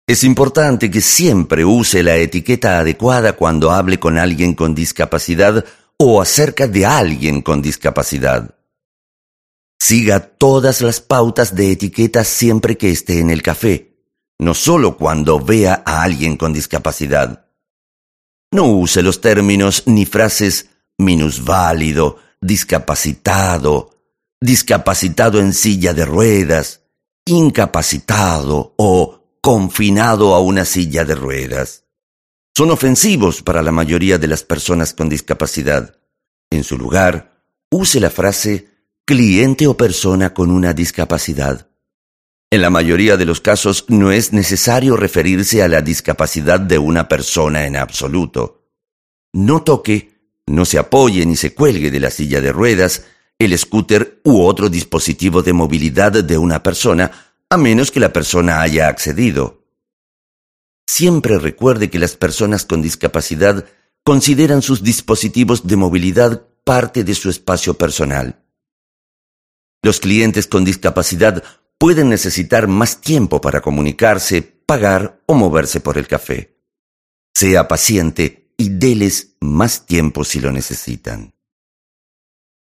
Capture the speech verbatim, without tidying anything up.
Es importante que siempre use la etiqueta adecuada cuando hable con alguien con discapacidad o acerca de alguien con discapacidad. Siga todas las pautas de etiqueta siempre que esté en el café, no solo cuando vea a alguien con discapacidad. No use los términos ni frases minusválido, discapacitado, discapacitado en silla de ruedas, incapacitado o confinado a una silla de ruedas. Son ofensivos para la mayoría de las personas con discapacidad. En su lugar, use la frase cliente o persona con una discapacidad. En la mayoría de los casos no es necesario referirse a la discapacidad de una persona en absoluto. No toque, no se apoye ni se cuelgue de la silla de ruedas, el scooter u otro dispositivo de movilidad de una persona, a menos que la persona haya accedido. Siempre recuerde que las personas con discapacidad consideran sus dispositivos de movilidad parte de su espacio personal. Los clientes con discapacidad pueden necesitar más tiempo para comunicarse, pagar o moverse por el café. Sea paciente y déles más tiempo si lo necesitan.